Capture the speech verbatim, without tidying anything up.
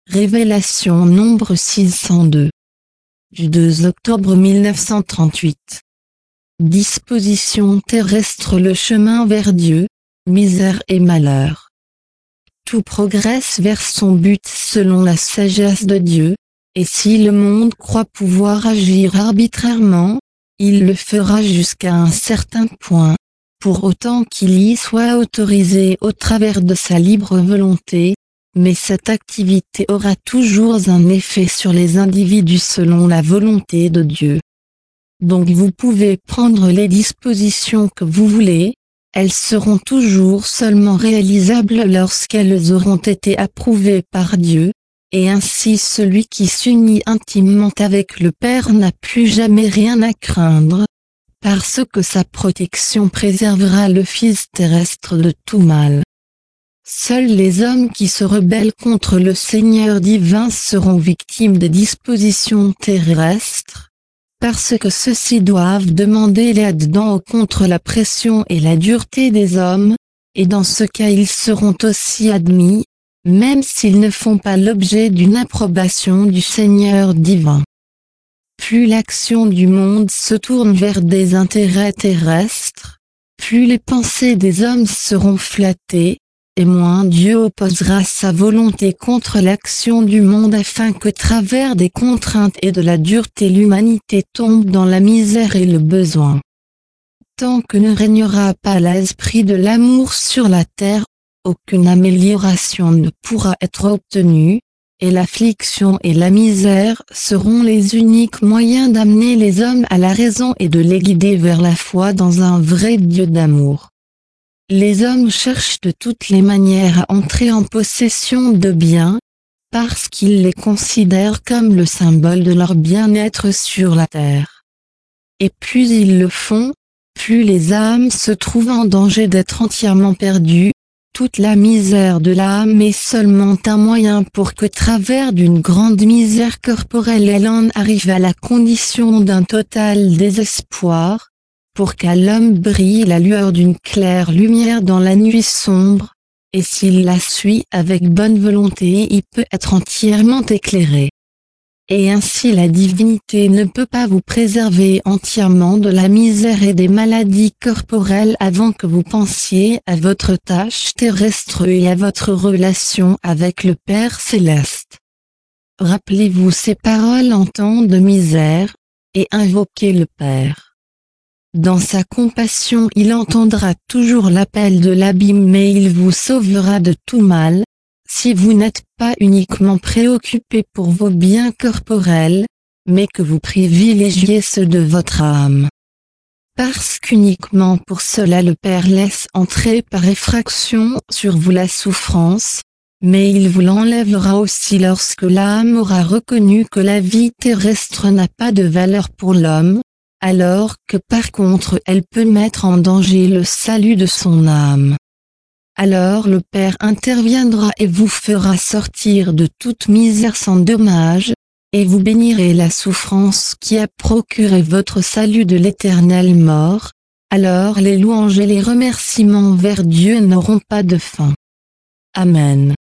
Révélation nombre six cent deux. Du deux octobre mille neuf cent trente-huit. Disposition terrestre, le chemin vers Dieu, misère et malheur. Tout progresse vers son but selon la sagesse de Dieu, et si le monde croit pouvoir agir arbitrairement, il le fera jusqu'à un certain point, pour autant qu'il y soit autorisé au travers de sa libre volonté, mais cette activité aura toujours un effet sur les individus selon la volonté de Dieu. Donc vous pouvez prendre les dispositions que vous voulez, elles seront toujours seulement réalisables lorsqu'elles auront été approuvées par Dieu, et ainsi celui qui s'unit intimement avec le Père n'a plus jamais rien à craindre, parce que sa protection préservera le Fils terrestre de tout mal. Seuls les hommes qui se rebellent contre le Seigneur divin seront victimes des dispositions terrestres, parce que ceux-ci doivent demander l'aide d'en haut contre la pression et la dureté des hommes, et dans ce cas ils seront aussi admis, même s'ils ne font pas l'objet d'une approbation du Seigneur divin. Plus l'action du monde se tourne vers des intérêts terrestres, plus les pensées des hommes seront flattées, et moins Dieu opposera sa volonté contre l'action du monde afin que travers des contraintes et de la dureté l'humanité tombe dans la misère et le besoin. Tant que ne régnera pas l'esprit de l'amour sur la terre, aucune amélioration ne pourra être obtenue, et l'affliction et la misère seront les uniques moyens d'amener les hommes à la raison et de les guider vers la foi dans un vrai Dieu d'amour. Les hommes cherchent de toutes les manières à entrer en possession de biens, parce qu'ils les considèrent comme le symbole de leur bien-être sur la terre. Et plus ils le font, plus les âmes se trouvent en danger d'être entièrement perdues. Toute la misère de l'âme est seulement un moyen pour que travers d'une grande misère corporelle elle en arrive à la condition d'un total désespoir, pour qu'à l'homme brille la lueur d'une claire lumière dans la nuit sombre, et s'il la suit avec bonne volonté il peut être entièrement éclairé. Et ainsi la divinité ne peut pas vous préserver entièrement de la misère et des maladies corporelles avant que vous pensiez à votre tâche terrestre et à votre relation avec le Père céleste. Rappelez-vous ces paroles en temps de misère, et invoquez le Père. Dans sa compassion il entendra toujours l'appel de l'abîme mais il vous sauvera de tout mal, si vous n'êtes pas uniquement préoccupé pour vos biens corporels, mais que vous privilégiez ceux de votre âme. Parce qu'uniquement pour cela le Père laisse entrer par effraction sur vous la souffrance, mais il vous l'enlèvera aussi lorsque l'âme aura reconnu que la vie terrestre n'a pas de valeur pour l'homme, alors que par contre elle peut mettre en danger le salut de son âme. Alors le Père interviendra et vous fera sortir de toute misère sans dommage, et vous bénirez la souffrance qui a procuré votre salut de l'éternelle mort, alors les louanges et les remerciements vers Dieu n'auront pas de fin. Amen.